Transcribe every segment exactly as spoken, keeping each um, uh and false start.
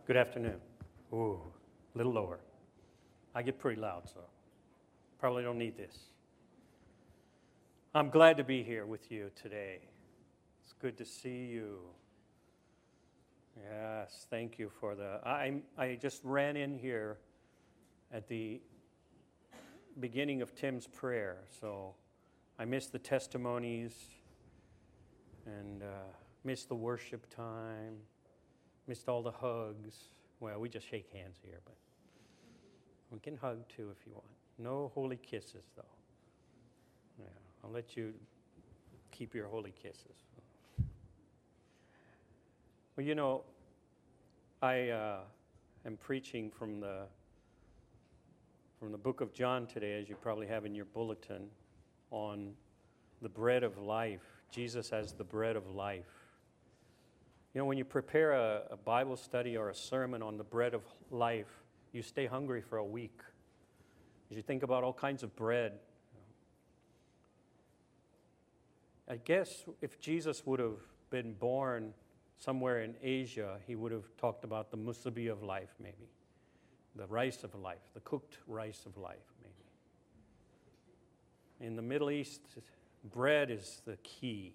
Good afternoon. Ooh, a little lower. I get pretty loud, so probably don't need this. I'm glad to be here with you today. It's good to see you. Yes, thank you for the... I I just ran in here at the beginning of Tim's prayer, so I missed the testimonies and uh, missed the worship time, missed all the hugs. Well, we just shake hands here, but we can hug too if you want. No holy kisses, though. Yeah, I'll let you keep your holy kisses. Well, you know, I uh, am preaching from the from the book of John today, as you probably have in your bulletin, on the bread of life. Jesus as the bread of life. You know, when you prepare a, a Bible study or a sermon on the bread of life, you stay hungry for a week. As you think about all kinds of bread. I guess if Jesus would have been born somewhere in Asia, he would have talked about the musubi of life, maybe. The rice of life, the cooked rice of life, maybe. In the Middle East, bread is the key.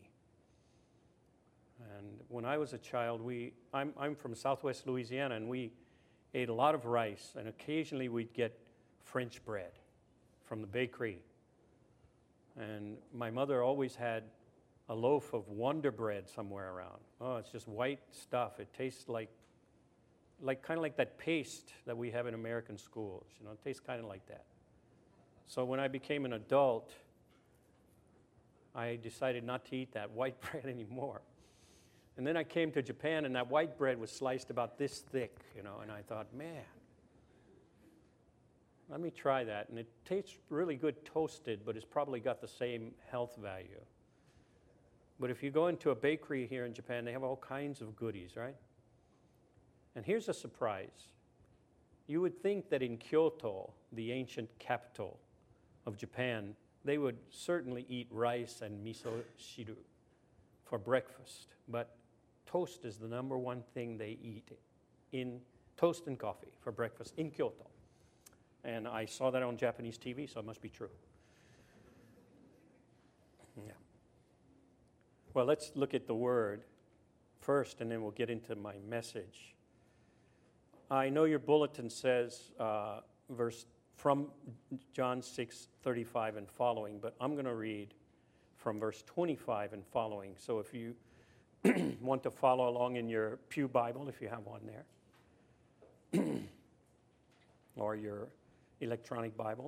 And when I was a child, we I'm, I'm from Southwest Louisiana, and we ate a lot of rice, and occasionally we'd get French bread from the bakery. And my mother always had a loaf of Wonder Bread somewhere around. Oh, it's just white stuff. It tastes like, like kind of like that paste that we have in American schools. You know, it tastes kind of like that. So when I became an adult, I decided not to eat that white bread anymore. And then I came to Japan, and that white bread was sliced about this thick, you know, and I thought, man, let me try that. And it tastes really good toasted, but it's probably got the same health value. But if you go into a bakery here in Japan, they have all kinds of goodies, right? And here's a surprise. You would think that in Kyoto, the ancient capital of Japan, they would certainly eat rice and miso shiru for breakfast. But toast is the number one thing they eat in toast and coffee for breakfast in Kyoto. And I saw that on Japanese T V, so it must be true. Yeah. Well, let's look at the word first, and then we'll get into my message. I know your bulletin says uh, verse from John six thirty-five and following, but I'm going to read from verse twenty-five and following. So if you want to follow along in your pew Bible, if you have one there, or your electronic Bible.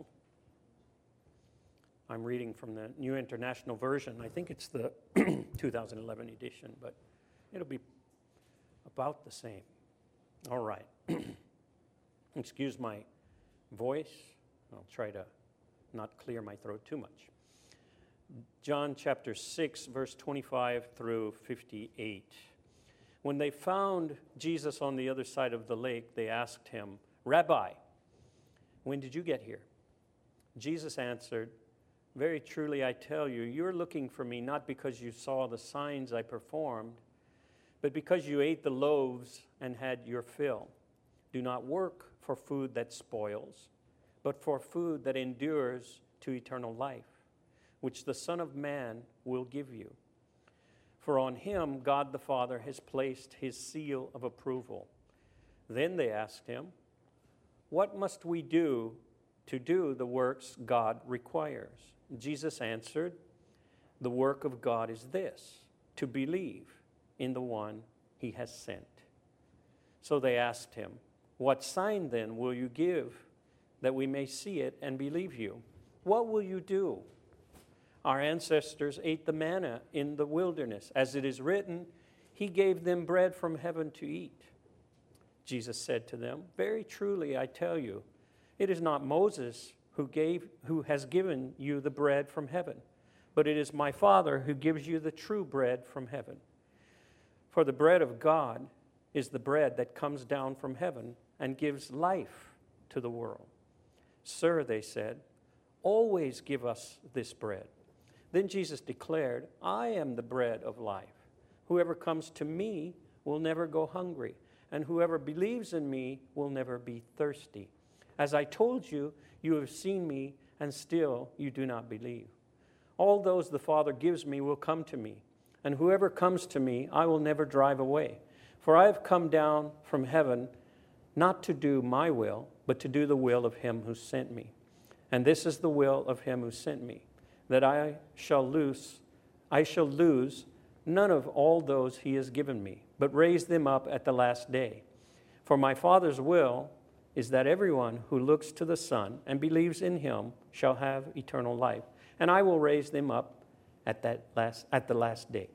I'm reading from the New International Version. I think it's the two thousand eleven edition, but it'll be about the same. All right. Excuse my voice. I'll try to not clear my throat too much. John chapter six, verse twenty-five through fifty-eight. When they found Jesus on the other side of the lake, they asked him, "Rabbi, when did you get here?" Jesus answered, "Very truly I tell you, you're looking for me not because you saw the signs I performed, but because you ate the loaves and had your fill. Do not work for food that spoils, but for food that endures to eternal life, which the Son of Man will give you. For on him God the Father has placed his seal of approval." Then they asked him, "What must we do to do the works God requires?" Jesus answered, "The work of God is this, to believe in the one he has sent." So they asked him, "What sign then will you give that we may see it and believe you? What will you do? Our ancestors ate the manna in the wilderness. As it is written, he gave them bread from heaven to eat." Jesus said to them, "Very truly I tell you, it is not Moses who gave, who has given you the bread from heaven, but it is my Father who gives you the true bread from heaven. For the bread of God is the bread that comes down from heaven and gives life to the world." "Sir," they said, "always give us this bread." Then Jesus declared, "I am the bread of life. Whoever comes to me will never go hungry, and whoever believes in me will never be thirsty. As I told you, you have seen me, and still you do not believe. All those the Father gives me will come to me, and whoever comes to me I will never drive away. For I have come down from heaven not to do my will, but to do the will of him who sent me. And this is the will of him who sent me, that I shall lose, I shall lose none of all those he has given me, but raise them up at the last day. For my Father's will is that everyone who looks to the Son and believes in him shall have eternal life, and I will raise them up at that last at the last day.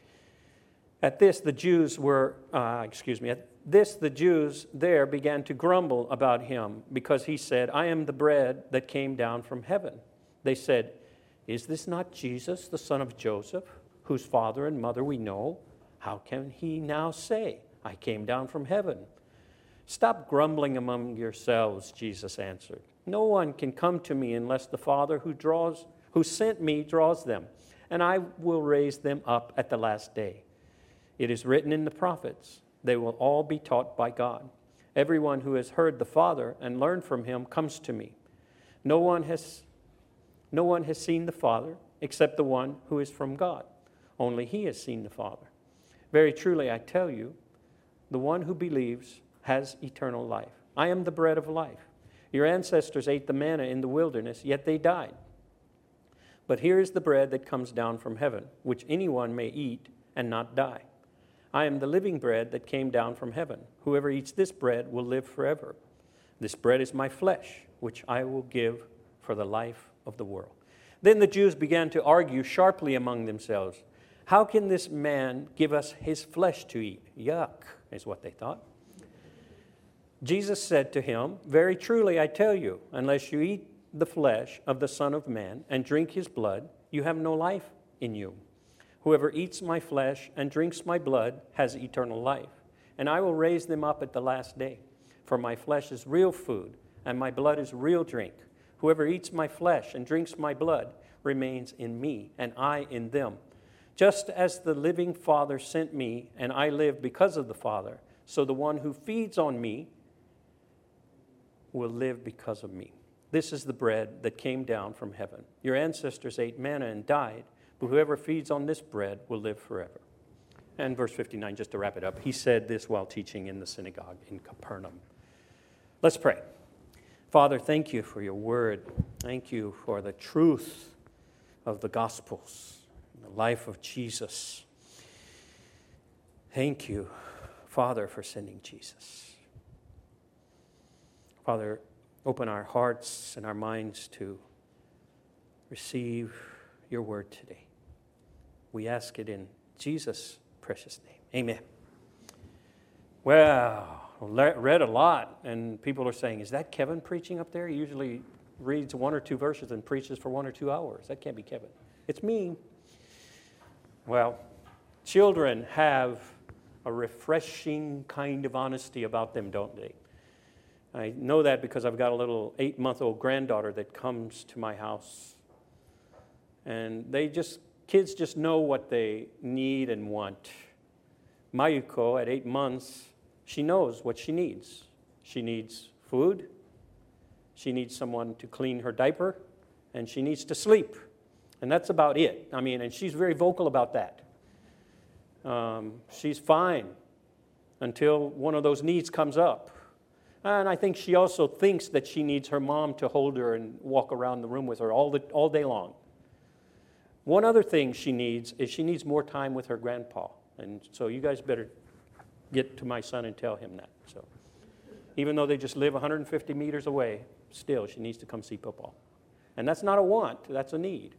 At this, the Jews were, uh, excuse me, at this the Jews there began to grumble about him, because he said, I am the bread that came down from heaven. They said, is this not Jesus, the son of Joseph, whose father and mother we know? How can he now say, I came down from heaven? Stop grumbling among yourselves, Jesus answered. No one can come to me unless the Father who draws, who sent me draws them, and I will raise them up at the last day. It is written in the prophets, they will all be taught by God. Everyone who has heard the Father and learned from him comes to me. No one has, no one has seen the Father except the one who is from God. Only he has seen the Father. Very truly, I tell you, the one who believes has eternal life. I am the bread of life. Your ancestors ate the manna in the wilderness, yet they died. But here is the bread that comes down from heaven, which anyone may eat and not die. I am the living bread that came down from heaven. Whoever eats this bread will live forever. This bread is my flesh, which I will give for the life of the world. Then the Jews began to argue sharply among themselves. How can this man give us his flesh to eat? Yuck, is what they thought. Jesus said to him, very truly I tell you, unless you eat the flesh of the Son of Man and drink his blood, you have no life in you. Whoever eats my flesh and drinks my blood has eternal life, and I will raise them up at the last day. For my flesh is real food, and my blood is real drink. Whoever eats my flesh and drinks my blood remains in me, and I in them. Just as the living Father sent me, and I live because of the Father, so the one who feeds on me will live because of me. This is the bread that came down from heaven. Your ancestors ate manna and died, but whoever feeds on this bread will live forever. And verse fifty-nine, just to wrap it up, he said this while teaching in the synagogue in Capernaum. Let's pray. Father, thank you for your word. Thank you for the truth of the Gospels, the life of Jesus. Thank you, Father, for sending Jesus. Father, open our hearts and our minds to receive your word today. We ask it in Jesus' precious name. Amen. Well, read a lot, and people are saying, is that Kevin preaching up there? He usually reads one or two verses and preaches for one or two hours. That can't be Kevin. It's me. Well, children have a refreshing kind of honesty about them, don't they? I know that because I've got a little eight-month-old granddaughter that comes to my house. And they just, kids just know what they need and want. Mayuko, at eight months, she knows what she needs. She needs food, she needs someone to clean her diaper, and she needs to sleep. And that's about it. I mean, and she's very vocal about that. Um, she's fine until one of those needs comes up. And I think she also thinks that she needs her mom to hold her and walk around the room with her all the, all day long. One other thing she needs is she needs more time with her grandpa. And so you guys better get to my son and tell him that. So even though they just live one hundred fifty meters away, still she needs to come see Papa. And that's not a want, that's a need.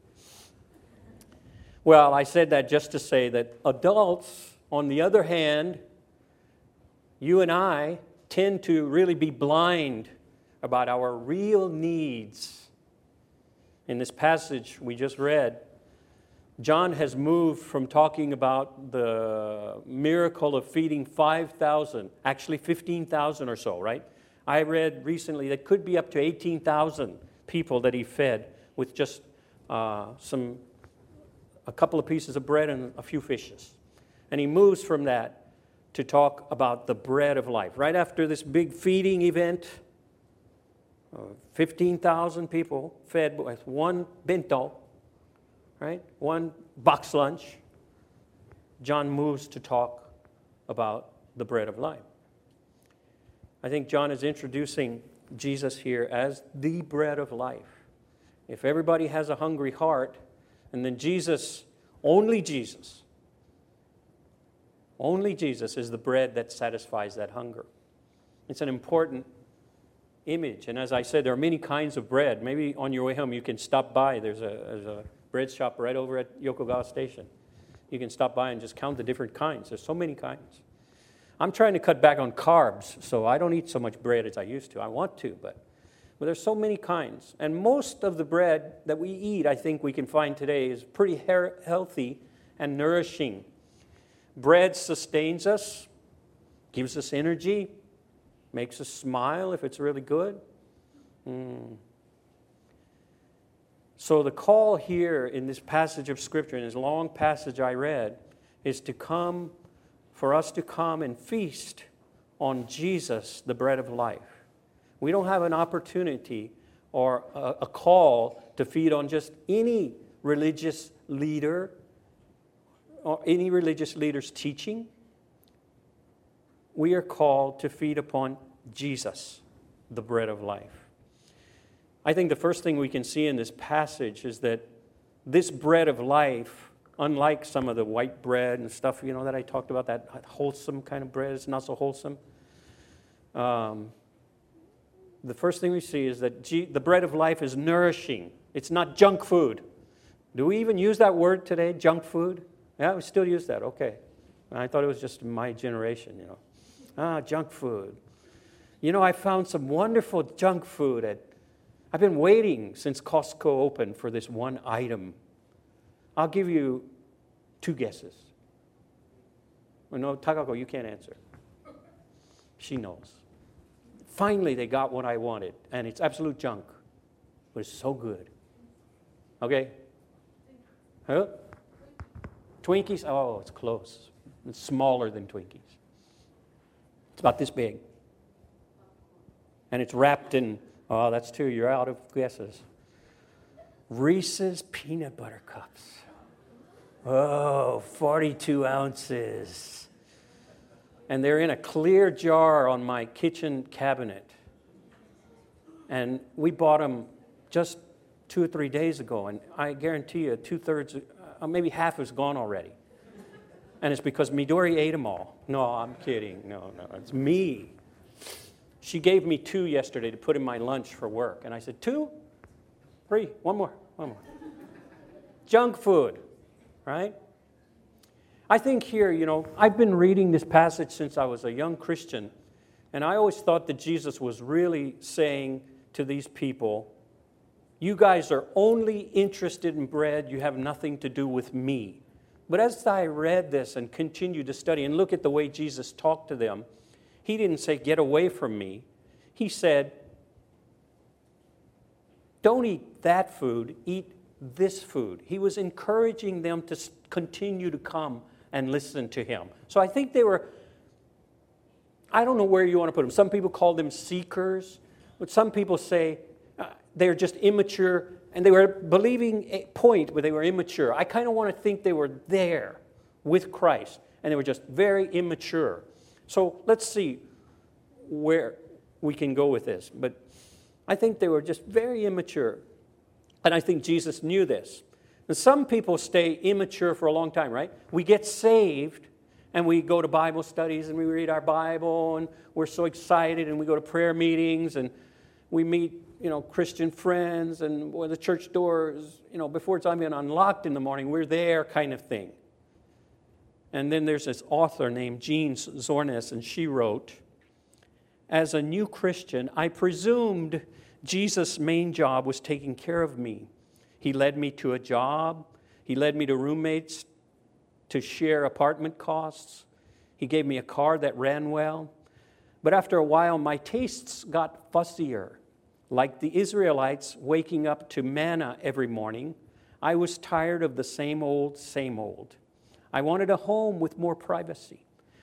Well, I said that just to say that adults, on the other hand, you and I tend to really be blind about our real needs. In this passage we just read, John has moved from talking about the miracle of feeding five thousand, actually fifteen thousand or so, right? I read recently that could be up to eighteen thousand people that he fed with just uh, some, a couple of pieces of bread and a few fishes. And he moves from that to talk about the bread of life. Right after this big feeding event, uh, fifteen thousand people fed with one bento, right? One box lunch. John moves to talk about the bread of life. I think John is introducing Jesus here as the bread of life. If everybody has a hungry heart, and then Jesus, only Jesus, only Jesus is the bread that satisfies that hunger. It's an important image. And as I said, there are many kinds of bread. Maybe on your way home you can stop by. There's a, there's a bread shop right over at Yokogawa Station. You can stop by and just count the different kinds. There's so many kinds. I'm trying to cut back on carbs, so I don't eat so much bread as I used to. I want to, but, but there's so many kinds. And most of the bread that we eat, I think we can find today, is pretty he- healthy and nourishing. Bread sustains us, gives us energy, makes us smile if it's really good. Mm. So the call here in this passage of Scripture, in this long passage I read, is to come, for us to come and feast on Jesus, the bread of life. We don't have an opportunity or a, a call to feed on just any religious leader or any religious leader's teaching. We are called to feed upon Jesus, the bread of life. I think the first thing we can see in this passage is that this bread of life, unlike some of the white bread and stuff, you know, that I talked about, that wholesome kind of bread, it's not so wholesome. Um, the first thing we see is that G- the bread of life is nourishing. It's not junk food. Do we even use that word today, junk food? Yeah, we still use that, okay. I thought it was just my generation, you know. Ah, junk food. You know, I found some wonderful junk food at, I've been waiting since Costco opened for this one item. I'll give you two guesses. Well, no, Takako, you can't answer. She knows. Finally, they got what I wanted, and it's absolute junk, but it's so good. Okay? Huh? Twinkies? Oh, it's close. It's smaller than Twinkies. It's about this big. And it's wrapped in, oh, that's two. You're out of guesses. Reese's Peanut Butter Cups. Oh, forty-two ounces. And they're in a clear jar on my kitchen cabinet. And we bought them just two or three days ago, and I guarantee you two-thirds, uh, maybe half is gone already. And it's because Midori ate them all. No, I'm kidding. No, no, it's me. She gave me two yesterday to put in my lunch for work. And I said, two? Three? One more. One more. Junk food, right? I think here, you know, I've been reading this passage since I was a young Christian. And I always thought that Jesus was really saying to these people, you guys are only interested in bread. You have nothing to do with me. But as I read this and continued to study and look at the way Jesus talked to them, he didn't say, get away from me. He said, don't eat that food, eat this food. He was encouraging them to continue to come and listen to him. So I think they were, I don't know where you want to put them. Some people call them seekers, but some people say uh, they're just immature, and they were believing a point where they were immature. I kind of want to think they were there with Christ, and they were just very immature. So let's see where we can go with this. But I think they were just very immature. And I think Jesus knew this. And some people stay immature for a long time, right? We get saved, and we go to Bible studies, and we read our Bible, and we're so excited, and we go to prayer meetings, and we meet, you know, Christian friends, and when the church doors, you know, before it's even unlocked in the morning, we're there kind of thing. And then there's this author named Jean Zornes, and she wrote, as a new Christian, I presumed Jesus' main job was taking care of me. He led me to a job. He led me to roommates to share apartment costs. He gave me a car that ran well. But after a while, my tastes got fussier. Like the Israelites waking up to manna every morning, I was tired of the same old, same old. I wanted a home with more privacy.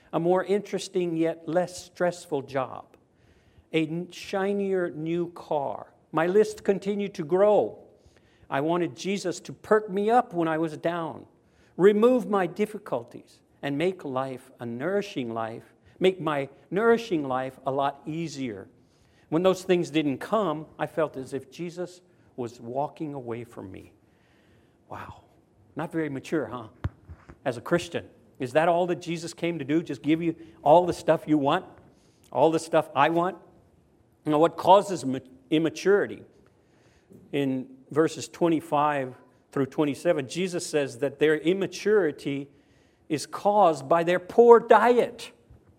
a more interesting yet less stressful job, a shinier new car. My list continued to grow. I wanted Jesus to perk me up when I was down, remove my difficulties, and make life a nourishing life, make my nourishing life a lot easier. When those things didn't come, I felt as if Jesus was walking away from me. Wow. Not very mature, huh? As a Christian. Is that all that Jesus came to do? Just give you all the stuff you want? All the stuff I want? You know, what causes immaturity? In verses twenty-five through twenty-seven, Jesus says that their immaturity is caused by their poor diet.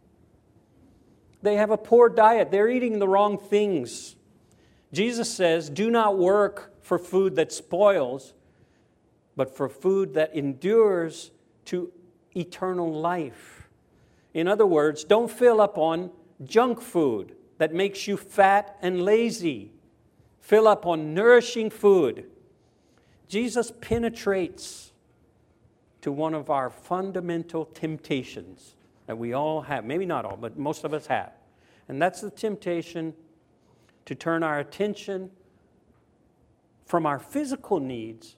They have a poor diet. They're eating the wrong things. Jesus says, do not work for food that spoils, but for food that endures to eternal life. In other words, don't fill up on junk food that makes you fat and lazy. Fill up on nourishing food. Jesus penetrates to one of our fundamental temptations that we all have. Maybe not all, but most of us have. And that's the temptation to turn our attention from our physical needs,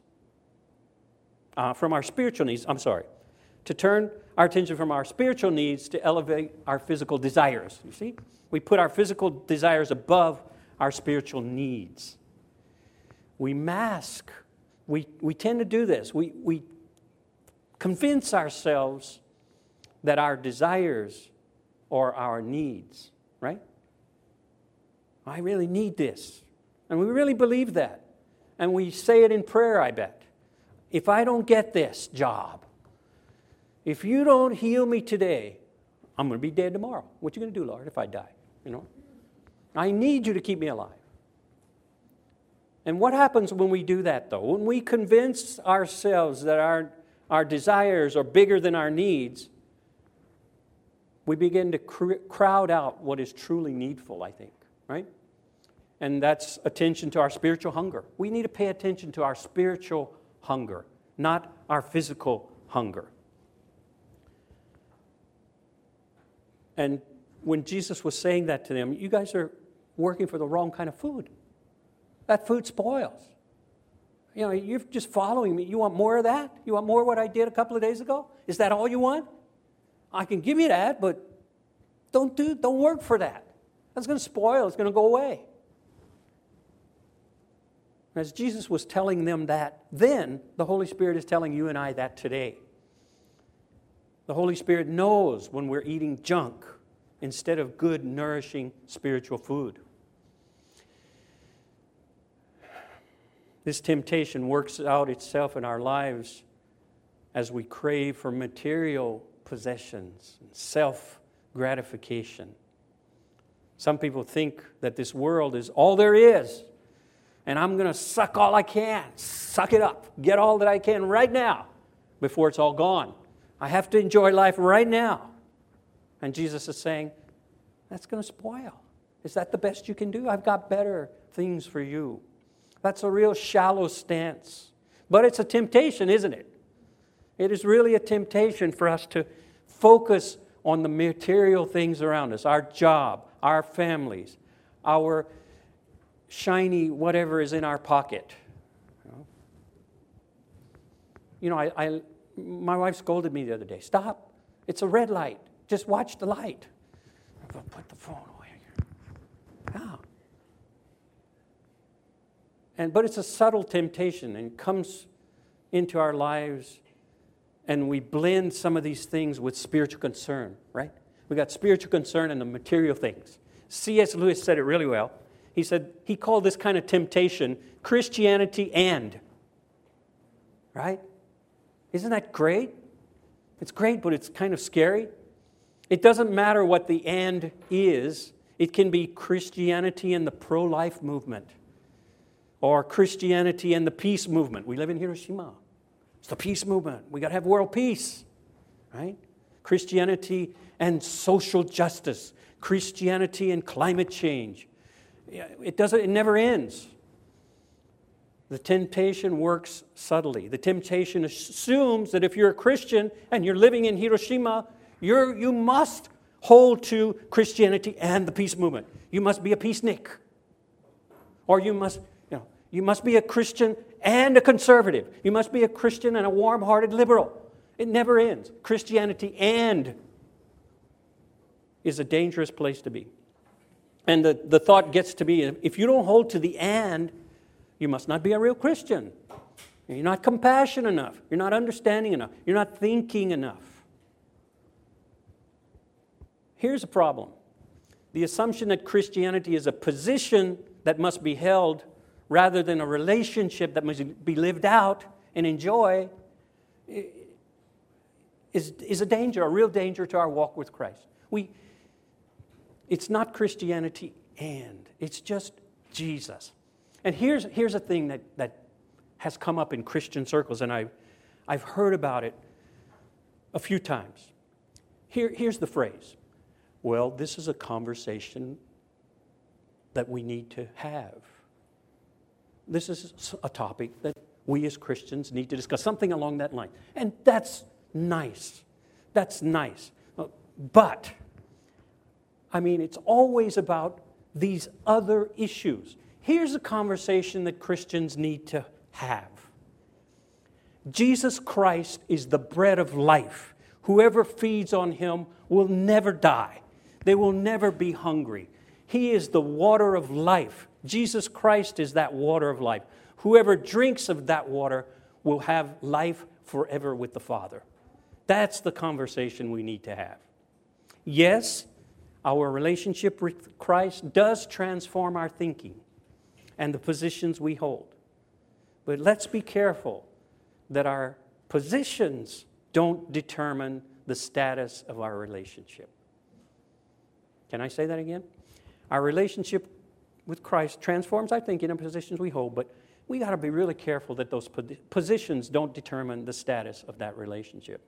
uh, from our spiritual needs, I'm sorry, to turn our attention from our spiritual needs to elevate our physical desires. You see? We put our physical desires above our spiritual needs. We mask. We, we tend to do this. We, we convince ourselves that our desires are our needs, right? I really need this. And we really believe that. And we say it in prayer, I bet. If I don't get this job, if you don't heal me today, I'm going to be dead tomorrow. What are you going to do, Lord, if I die? You know? I need you to keep me alive. And what happens when we do that, though? When we convince ourselves that our, our desires are bigger than our needs, we begin to cr- crowd out what is truly needful, I think, right? And that's attention to our spiritual hunger. We need to pay attention to our spiritual hunger, not our physical hunger. And when Jesus was saying that to them, you guys are working for the wrong kind of food. That food spoils. You know, you're just following me. You want more of that? You want more of what I did a couple of days ago? Is that all you want? I can give you that, but don't do, don't work for that. That's going to spoil. It's going to go away. As Jesus was telling them that then, the Holy Spirit is telling you and I that today. The Holy Spirit knows when we're eating junk instead of good, nourishing spiritual food. This temptation works out itself in our lives as we crave for material possessions and self-gratification. Some people think that this world is all there is, and I'm going to suck all I can, suck it up, get all that I can right now before it's all gone. I have to enjoy life right now. And Jesus is saying, that's going to spoil. Is that the best you can do? I've got better things for you. That's a real shallow stance. But it's a temptation, isn't it? It is really a temptation for us to focus on the material things around us, our job, our families, our shiny whatever is in our pocket. You know, I, I my wife scolded me the other day. Stop. It's a red light. Just watch the light. I'm going to put the phone away here. Yeah. And, but it's a subtle temptation and comes into our lives, and we blend some of these things with spiritual concern, right? We got spiritual concern and the material things. C S Lewis said it really well. He said, he called this kind of temptation Christianity and. Right? Isn't that great? It's great, but it's kind of scary. It doesn't matter what the and is. It can be Christianity and the pro-life movement, or Christianity and the peace movement. We live in Hiroshima. It's the peace movement. We got to have world peace, right? Christianity and social justice. Christianity and climate change. It doesn't. It never ends. The temptation works subtly. The temptation assumes that if you're a Christian and you're living in Hiroshima, You're, you must hold to Christianity and the peace movement. You must be a peacenik. Or you must, you know, you must be a Christian and a conservative. You must be a Christian and a warm-hearted liberal. It never ends. Christianity and is a dangerous place to be. And the, the thought gets to be, if you don't hold to the and, you must not be a real Christian. You're not compassionate enough. You're not understanding enough. You're not thinking enough. Here's a problem. The assumption that Christianity is a position that must be held rather than a relationship that must be lived out and enjoy is, is a danger, a real danger to our walk with Christ. We, it's not Christianity and, it's just Jesus. And here's, here's a thing that, that has come up in Christian circles, and I've, I've heard about it a few times. Here, here's the phrase. Well, this is a conversation that we need to have. This is a topic that we as Christians need to discuss, something along that line. And that's nice. That's nice. But, I mean, it's always about these other issues. Here's a conversation that Christians need to have. Jesus Christ is the bread of life. Whoever feeds on Him will never die. They will never be hungry. He is the water of life. Jesus Christ is that water of life. Whoever drinks of that water will have life forever with the Father. That's the conversation we need to have. Yes, our relationship with Christ does transform our thinking and the positions we hold. But let's be careful that our positions don't determine the status of our relationship. Can I say that again? Our relationship with Christ transforms our thinking and positions we hold, but we got to be really careful that those positions don't determine the status of that relationship.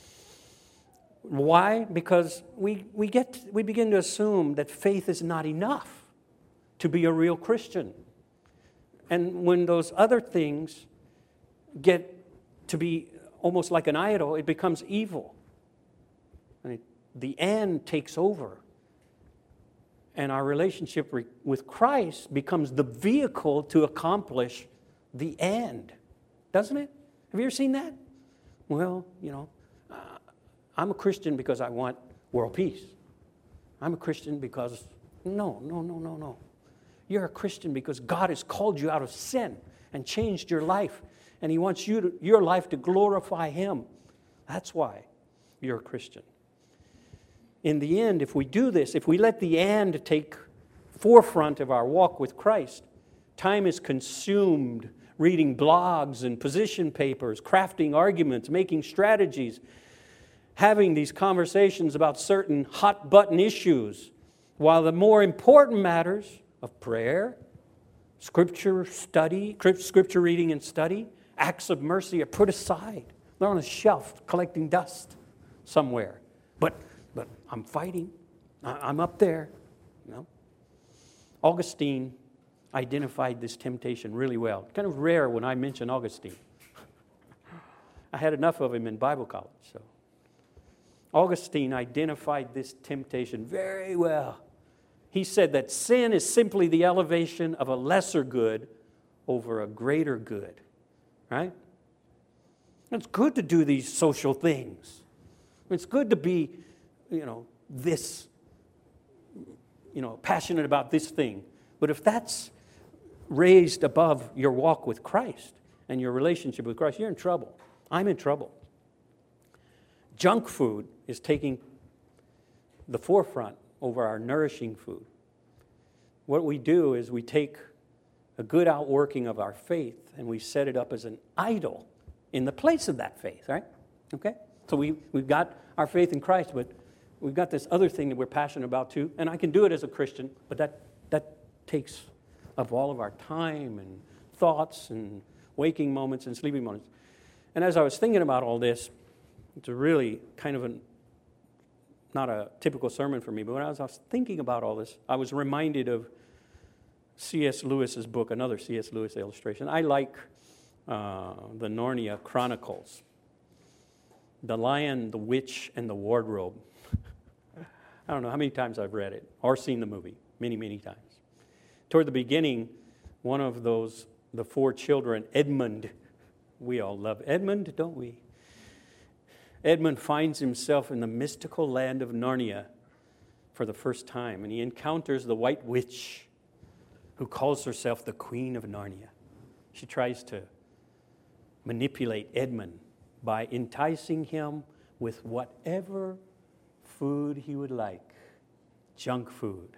Why? Because we, we, get, we begin to assume that faith is not enough to be a real Christian. And when those other things get to be almost like an idol, it becomes evil. And it, the and takes over. And our relationship re- with Christ becomes the vehicle to accomplish the and. Doesn't it? Have you ever seen that? Well, you know, uh, I'm a Christian because I want world peace. I'm a Christian because, no, no, no, no, no. You're a Christian because God has called you out of sin and changed your life. And He wants you to, your life to glorify Him. That's why you're a Christian. In the end, if we do this, if we let the and take forefront of our walk with Christ, time is consumed reading blogs and position papers, crafting arguments, making strategies, having these conversations about certain hot-button issues, while the more important matters of prayer, scripture study, scripture reading and study, acts of mercy are put aside. They're on a shelf collecting dust somewhere. But but I'm fighting. I'm up there. You know? Augustine identified this temptation really well. Kind of rare when I mention Augustine. I had enough of him in Bible college. So Augustine identified this temptation very well. He said that sin is simply the elevation of a lesser good over a greater good. Right? It's good to do these social things. It's good to be, you know, this, you know, passionate about this thing. But if that's raised above your walk with Christ and your relationship with Christ, you're in trouble. I'm in trouble. Junk food is taking the forefront over our nourishing food. What we do is we take a good outworking of our faith and we set it up as an idol in the place of that faith, right? Okay? So we, we've got our faith in Christ, but we've got this other thing that we're passionate about too, and I can do it as a Christian, but that, that takes up all of our time and thoughts and waking moments and sleeping moments. And as I was thinking about all this, it's a really kind of a, not a typical sermon for me, but when I was, I was thinking about all this, I was reminded of C S Lewis's book, another C S Lewis illustration. I like uh, the Narnia Chronicles. The Lion, the Witch, and the Wardrobe. I don't know how many times I've read it or seen the movie. Many, many times. Toward the beginning, one of those, the four children, Edmund, we all love Edmund, don't we? Edmund finds himself in the mystical land of Narnia for the first time, and he encounters the White Witch, who calls herself the Queen of Narnia. She tries to manipulate Edmund by enticing him with whatever food he would like. Junk food.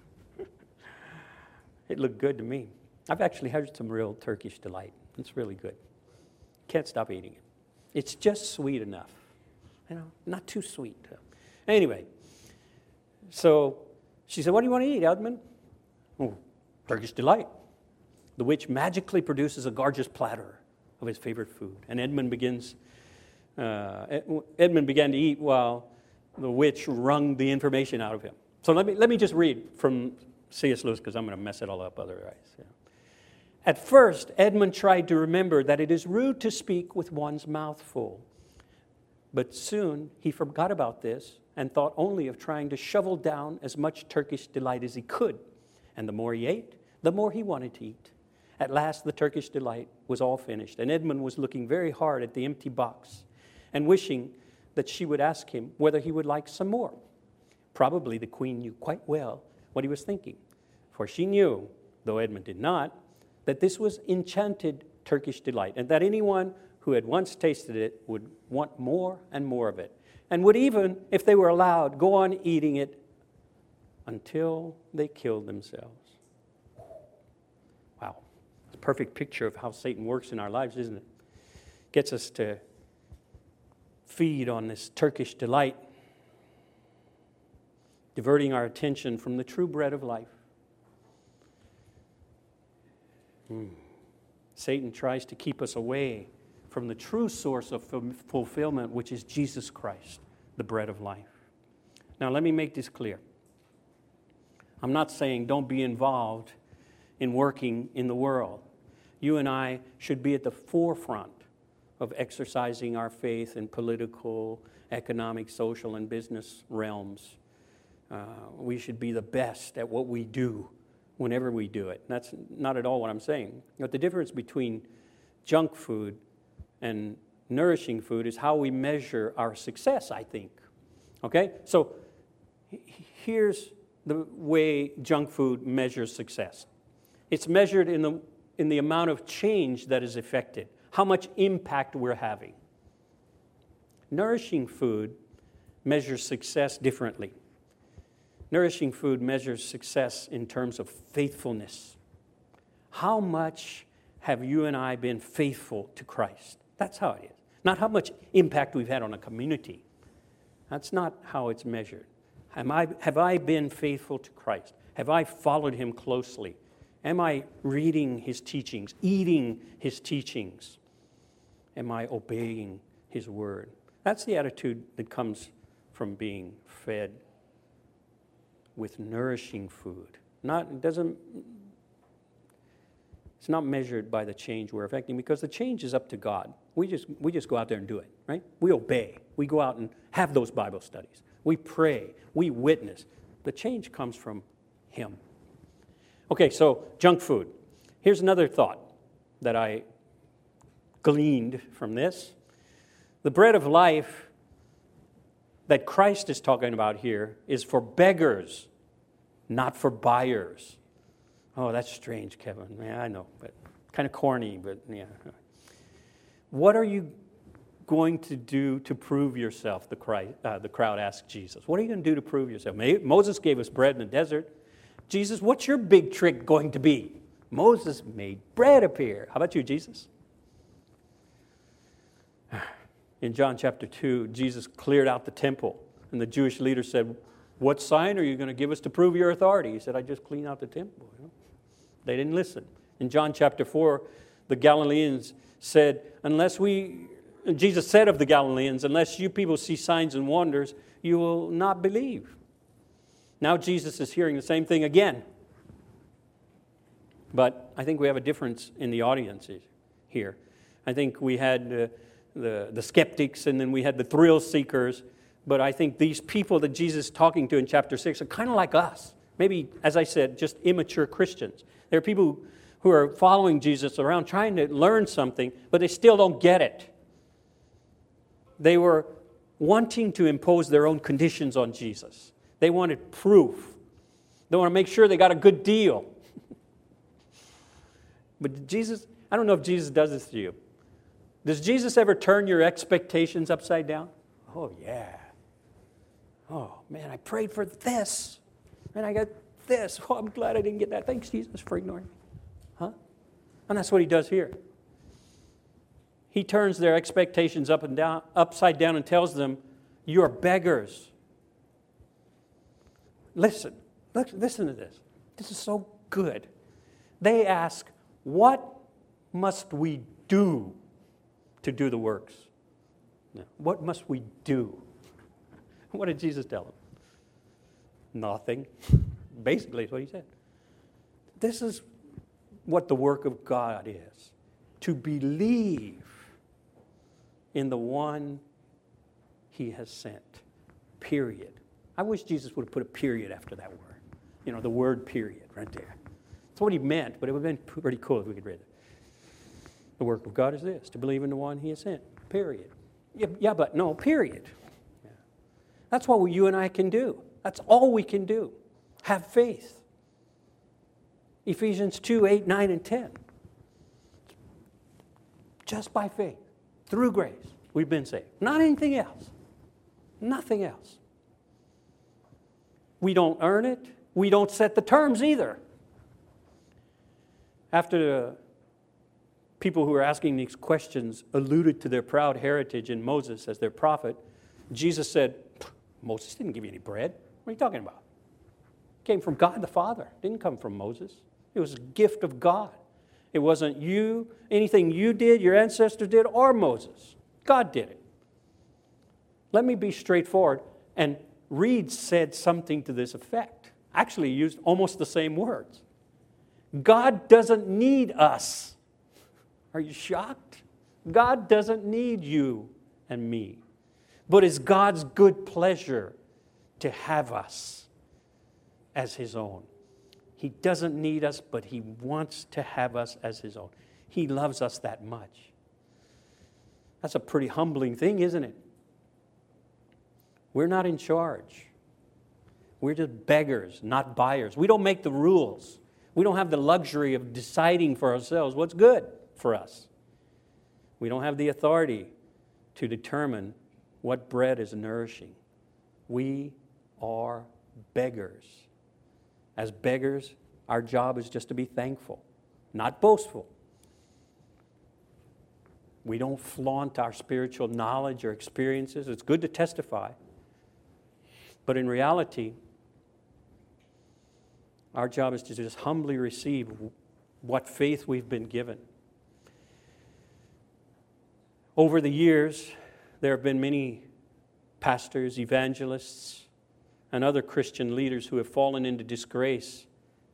It looked good to me. I've actually had some real Turkish delight. It's really good. Can't stop eating it. It's just sweet enough. You know, not too sweet. Anyway, so she said, "What do you want to eat, Edmund?" "Oh, Turkish delight." The witch magically produces a gorgeous platter of his favorite food. And Edmund begins, uh, Edmund began to eat while the witch wrung the information out of him. So let me let me just read from C S Lewis, because I'm going to mess it all up otherwise. Yeah. At first, Edmund tried to remember that it is rude to speak with one's mouth full. But soon he forgot about this and thought only of trying to shovel down as much Turkish delight as he could. And the more he ate, the more he wanted to eat. At last, the Turkish delight was all finished, and Edmund was looking very hard at the empty box and wishing that she would ask him whether he would like some more. Probably the queen knew quite well what he was thinking, for she knew, though Edmund did not, that this was enchanted Turkish delight, and that anyone who had once tasted it would want more and more of it, and would even, if they were allowed, go on eating it until they killed themselves. Wow. It's a perfect picture of how Satan works in our lives, isn't it? Gets us to feed on this Turkish delight, diverting our attention from the true bread of life. Hmm. Satan tries to keep us away from the true source of fulfillment, which is Jesus Christ, the bread of life. Now, let me make this clear. I'm not saying don't be involved in working in the world. You and I should be at the forefront of exercising our faith in political, economic, social, and business realms. Uh, we should be the best at what we do whenever we do it. That's not at all what I'm saying. But the difference between junk food and nourishing food is how we measure our success, I think. Okay? So here's the way junk food measures success. It's measured in the, in the amount of change that is effected, how much impact we're having. Nourishing food measures success differently. Nourishing food measures success in terms of faithfulness. How much have you and I been faithful to Christ? That's how it is. Not how much impact we've had on a community. That's not how it's measured. Am I, have I been faithful to Christ? Have I followed him closely? Am I reading his teachings, eating his teachings? Am I obeying his word? That's the attitude that comes from being fed with nourishing food. Not, it doesn't, it's not measured by the change we're affecting, because the change is up to God. We just, we just go out there and do it, right? We obey. We go out and have those Bible studies. We pray. We witness. The change comes from him. Okay, so junk food. Here's another thought that I gleaned from this. The bread of life that Christ is talking about here is for beggars, not for buyers. Oh, that's strange, Kevin. Yeah, I know, but kind of corny, but yeah. What are you going to do to prove yourself, the, Christ, uh, the crowd asked Jesus. What are you going to do to prove yourself? Moses gave us bread in the desert. Jesus, what's your big trick going to be? Moses made bread appear. How about you, Jesus? In John chapter two, Jesus cleared out the temple, and the Jewish leader said, what sign are you going to give us to prove your authority? He said, I just cleaned out the temple. You know? They didn't listen. In John chapter four, the Galileans said, unless we, Jesus said of the Galileans, unless you people see signs and wonders, you will not believe. Now Jesus is hearing the same thing again. But I think we have a difference in the audiences here. I think we had uh, the, the skeptics, and then we had the thrill seekers. But I think these people that Jesus is talking to in chapter six are kind of like us. Maybe, as I said, just immature Christians. There are people who, who are following Jesus around trying to learn something, but they still don't get it. They were wanting to impose their own conditions on Jesus. They wanted proof. They want to make sure they got a good deal. But Jesus, I don't know if Jesus does this to you. Does Jesus ever turn your expectations upside down? Oh, yeah. Oh, man, I prayed for this. And I got this. Oh, I'm glad I didn't get that. Thanks, Jesus, for ignoring me. Huh? And that's what he does here. He turns their expectations up and down, upside down and tells them, you're beggars. Listen, look, listen to this. This is so good. They ask, what must we do to do the works? No. What must we do? What did Jesus tell them? Nothing. Basically, is what he said. This is what the work of God is. To believe in the one he has sent. Period. I wish Jesus would have put a period after that word. You know, the word period right there. That's what he meant, but it would have been pretty cool if we could read it. The work of God is this, to believe in the one he has sent. Period. Yeah, yeah but no, period. Yeah. That's what you and I can do. That's all we can do. Have faith. Ephesians two, eight, nine, and ten. Just by faith, through grace, we've been saved. Not anything else. Nothing else. We don't earn it. We don't set the terms either. After the people who were asking these questions alluded to their proud heritage in Moses as their prophet, Jesus said, Moses didn't give you any bread. What are you talking about? It came from God the Father. It didn't come from Moses. It was a gift of God. It wasn't you, anything you did, your ancestors did, or Moses. God did it. Let me be straightforward. And Reed said something to this effect. Actually, he used almost the same words. God doesn't need us. Are you shocked? God doesn't need you and me. But it's God's good pleasure to have us as his own. He doesn't need us, but he wants to have us as his own. He loves us that much. That's a pretty humbling thing, isn't it? We're not in charge. We're just beggars, not buyers. We don't make the rules. We don't have the luxury of deciding for ourselves what's good for us. We don't have the authority to determine what bread is nourishing. We are beggars. As beggars, our job is just to be thankful, not boastful. We don't flaunt our spiritual knowledge or experiences. It's good to testify. But in reality, our job is to just humbly receive what faith we've been given. Over the years, there have been many pastors, evangelists, and other Christian leaders who have fallen into disgrace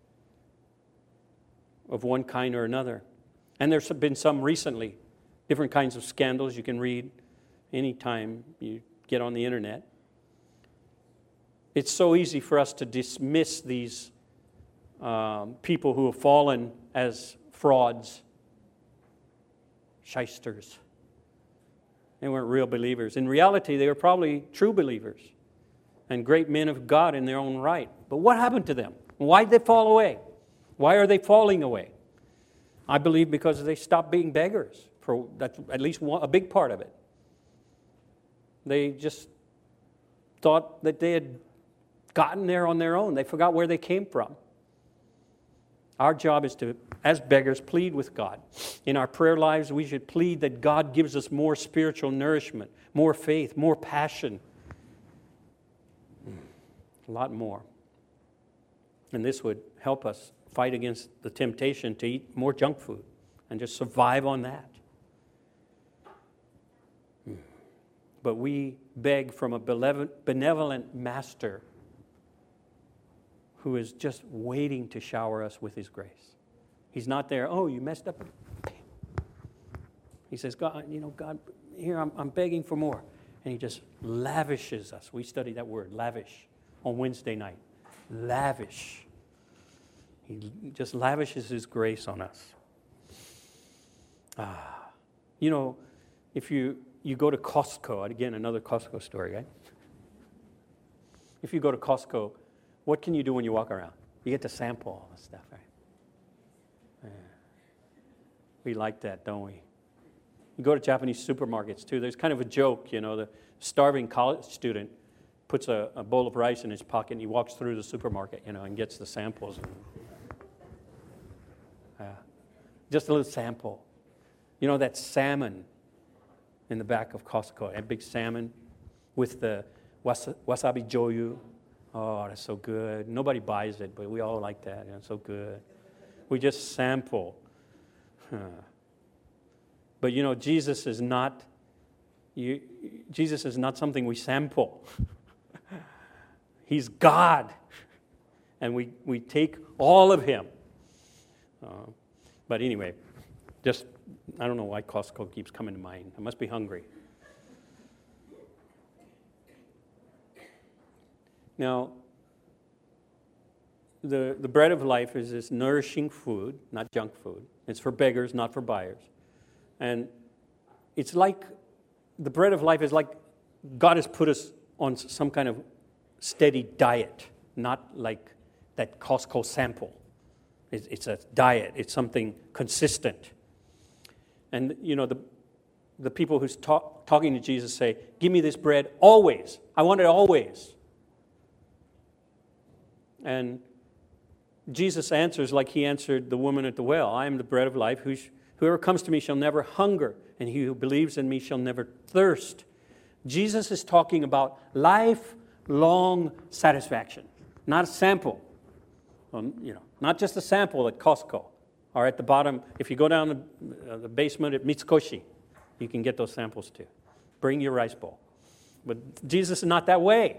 of one kind or another. And there's been some recently, different kinds of scandals you can read anytime you get on the internet. It's so easy for us to dismiss these um, people who have fallen as frauds, shysters. They weren't real believers. In reality, they were probably true believers and great men of God in their own right. But what happened to them? Why did they fall away? Why are they falling away? I believe because they stopped being beggars. For that's at least one, a big part of it. They just thought that they had gotten there on their own. They forgot where they came from. Our job is to, as beggars, plead with God. In our prayer lives, we should plead that God gives us more spiritual nourishment, more faith, more passion. A lot more. And this would help us fight against the temptation to eat more junk food and just survive on that. But we beg from a benevolent master who is just waiting to shower us with his grace. He's not there, oh, you messed up. He says, God, you know, God, here, I'm, I'm begging for more. And he just lavishes us. We study that word, lavish, on Wednesday night. Lavish. He just lavishes his grace on us. Ah, you know, if you, you go to Costco, again, another Costco story, right? If you go to Costco, what can you do when you walk around? You get to sample all the stuff, right? Yeah. We like that, don't we? You go to Japanese supermarkets, too. There's kind of a joke, you know, the starving college student puts a, a bowl of rice in his pocket and he walks through the supermarket, you know, and gets the samples. Uh, just a little sample. You know, that salmon in the back of Costco, that big salmon with the wasa- wasabi joyu. Oh, that's so good. Nobody buys it, but we all like that. You know, it's so good. We just sample. Huh. But you know, Jesus is not. You, Jesus is not something we sample. He's God, and we we take all of Him. Uh, but anyway, just I don't know why Costco keeps coming to mind. I must be hungry. Now, the, the bread of life is this nourishing food, not junk food. It's for beggars, not for buyers. And it's like, the bread of life is like God has put us on some kind of steady diet, not like that Costco sample. It's, it's a diet. It's something consistent. And, you know, the the people who's talk, talking to Jesus say, give me this bread always. I want it always. And Jesus answers like he answered the woman at the well. I am the bread of life. Whoever comes to me shall never hunger, and he who believes in me shall never thirst. Jesus is talking about lifelong satisfaction, not a sample. Um, you know, not just a sample at Costco or at the bottom. If you go down the, uh, the basement at Mitsukoshi, you can get those samples too. Bring your rice bowl. But Jesus is not that way.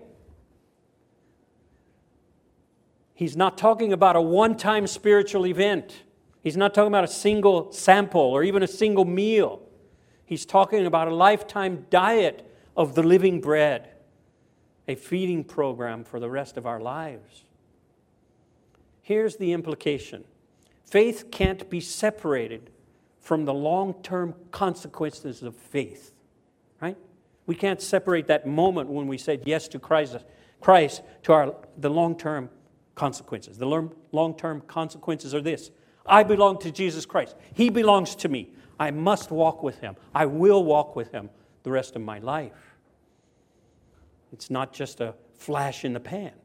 He's not talking about a one-time spiritual event. He's not talking about a single sample or even a single meal. He's talking about a lifetime diet of the living bread, a feeding program for the rest of our lives. Here's the implication. Faith can't be separated from the long-term consequences of faith, right? We can't separate that moment when we said yes to Christ, Christ to our the long-term consequences. The long-term consequences are this. I belong to Jesus Christ. He belongs to me. I must walk with Him. I will walk with Him the rest of my life. It's not just a flash in the pan.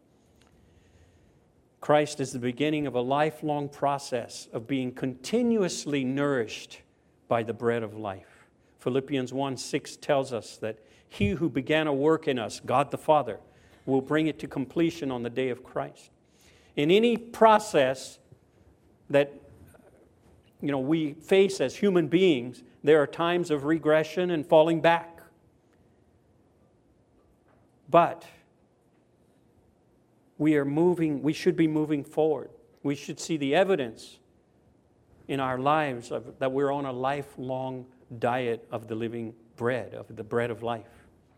Christ is the beginning of a lifelong process of being continuously nourished by the bread of life. Philippians one six tells us that He who began a work in us, God the Father, will bring it to completion on the day of Christ. In any process that you know we face as human beings, there are times of regression and falling back. But we are moving, we should be moving forward. We should see the evidence in our lives of, that we're on a lifelong diet of the living bread, of the bread of life.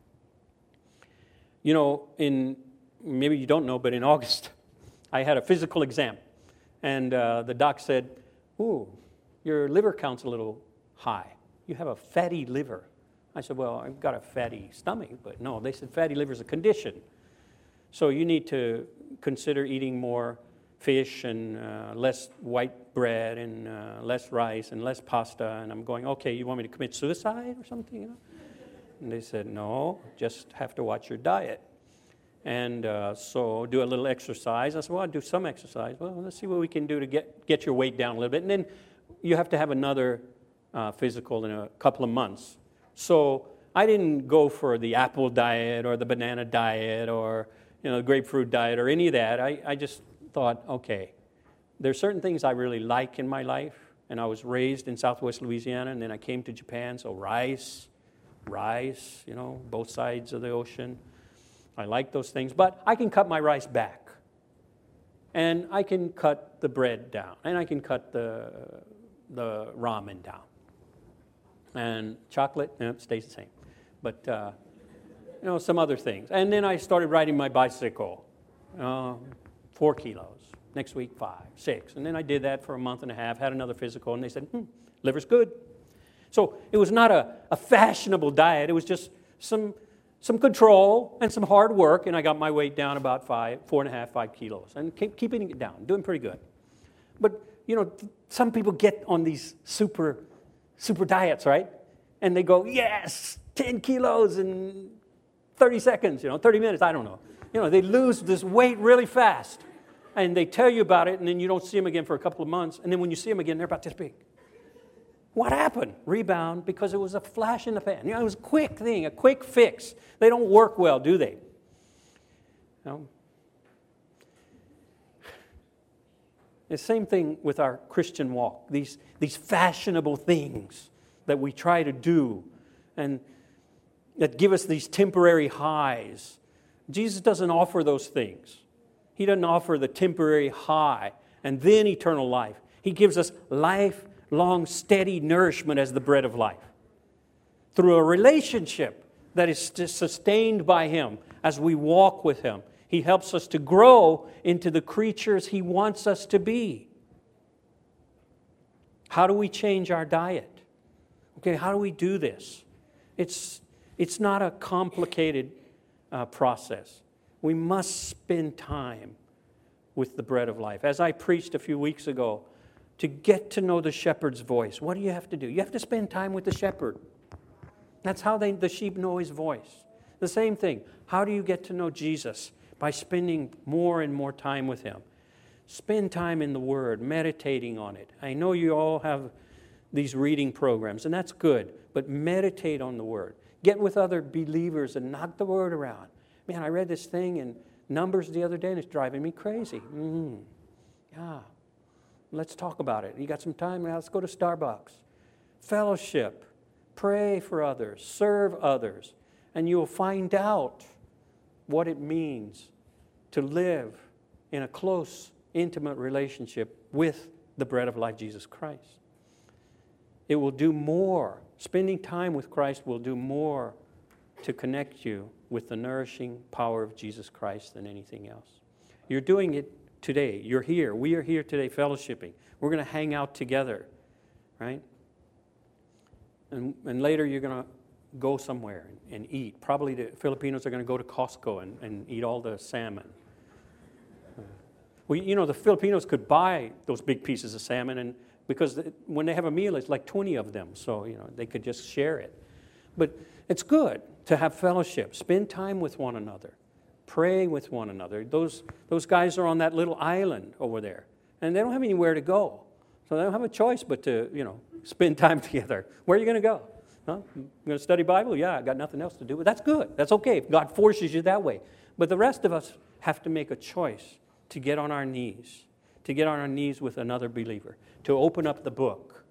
You know, in maybe you don't know, but in August, I had a physical exam. And uh, the doc said, ooh, your liver count's a little high. You have a fatty liver. I said, well, I've got a fatty stomach. But no, they said fatty liver is a condition. So you need to consider eating more fish and uh, less white bread and uh, less rice and less pasta. And I'm going, okay, you want me to commit suicide or something? You know? And they said, no, just have to watch your diet. And uh, so do a little exercise. I said, well, I'll do some exercise. Well, let's see what we can do to get, get your weight down a little bit. And then you have to have another uh, physical in a couple of months. So I didn't go for the apple diet or the banana diet or you know, the grapefruit diet or any of that. I, I just thought, okay, there's certain things I really like in my life. And I was raised in Southwest Louisiana, and then I came to Japan, so rice, rice, you know, both sides of the ocean. I like those things, but I can cut my rice back. And I can cut the bread down, and I can cut the, the ramen down. And chocolate, no, it stays the same. But, uh, you know, some other things. And then I started riding my bicycle, uh, four kilos. Next week, five, six. And then I did that for a month and a half, had another physical, and they said, hmm, liver's good. So it was not a, a fashionable diet. It was just some some control and some hard work, and I got my weight down about five, four and a half, five kilos, and keep, keeping it down, doing pretty good. But, you know, some people get on these super, super diets, right? And they go, yes, ten kilos in thirty seconds, you know, thirty minutes, I don't know. You know, they lose this weight really fast. And they tell you about it, and then you don't see them again for a couple of months. And then when you see them again, they're about this big. What happened? Rebound, because it was a flash in the pan. You know, it was a quick thing, a quick fix. They don't work well, do they? No. The same thing with our Christian walk. These, these fashionable things that we try to do and that give us these temporary highs. Jesus doesn't offer those things. He doesn't offer the temporary high and then eternal life. He gives us lifelong, steady nourishment as the bread of life. Through a relationship that is sustained by Him as we walk with Him. He helps us to grow into the creatures He wants us to be. How do we change our diet? Okay, how do we do this? It's, it's not a complicated uh, process. We must spend time with the bread of life. As I preached a few weeks ago, to get to know the shepherd's voice, what do you have to do? You have to spend time with the shepherd. That's how they, the sheep know His voice. The same thing. How do you get to know Jesus? By spending more and more time with Him. Spend time in the Word, meditating on it. I know you all have these reading programs, and that's good, but meditate on the Word. Get with other believers and knock the Word around. Man, I read this thing in Numbers the other day, and it's driving me crazy. Mm, yeah. Let's talk about it. You got some time? Now let's go to Starbucks. Fellowship. Pray for others. Serve others. And you'll find out what it means to live in a close, intimate relationship with the bread of life, Jesus Christ. It will do more. Spending time with Christ will do more to connect you with the nourishing power of Jesus Christ than anything else. You're doing it today. You're here. We are here today fellowshipping. We're going to hang out together, right? And, and later you're going to go somewhere and, and eat. Probably the Filipinos are going to go to Costco and, and eat all the salmon. Uh, well, you know, the Filipinos could buy those big pieces of salmon, and because the, when they have a meal, it's like twenty of them. So, you know, they could just share it. But it's good to have fellowship. Spend time with one another. Pray with one another. Those, those guys are on that little island over there, and they don't have anywhere to go. So they don't have a choice but to, you know, spend time together. Where are you going to go? Huh? You going to study Bible? Yeah, I got nothing else to do. But that's good. That's okay if God forces you that way. But the rest of us have to make a choice to get on our knees, to get on our knees with another believer, to open up the book,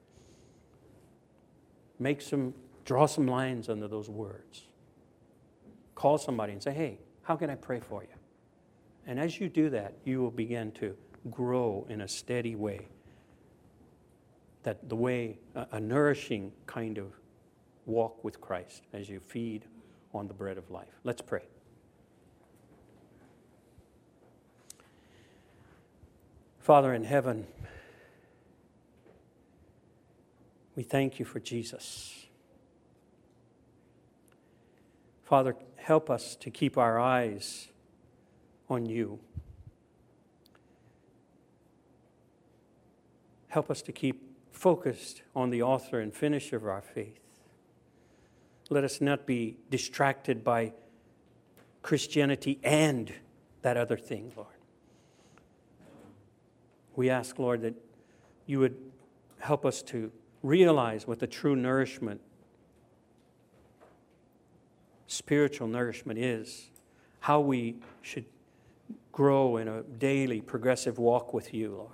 make some, draw some lines under those words. Call somebody and say, hey, how can I pray for you? And as you do that, you will begin to grow in a steady way. That the way, a, a nourishing kind of walk with Christ as you feed on the bread of life. Let's pray. Father in heaven, we thank you for Jesus. Father, help us to keep our eyes on you. Help us to keep focused on the author and finisher of our faith. Let us not be distracted by Christianity and that other thing, Lord. We ask, Lord, that you would help us to realize what the true nourishment, spiritual nourishment is, how we should grow in a daily progressive walk with you, Lord.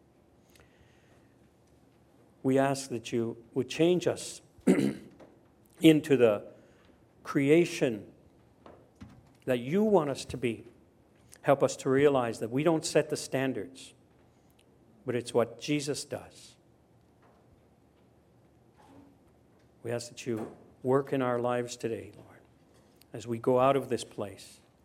We ask that you would change us into the creation that you want us to be. Help us to realize that we don't set the standards, but it's what Jesus does. We ask that you work in our lives today, Lord, as we go out of this place.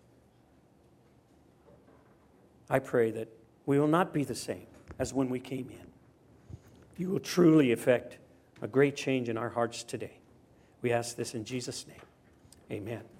I pray that we will not be the same as when we came in. You will truly effect a great change in our hearts today. We ask this in Jesus' name. Amen.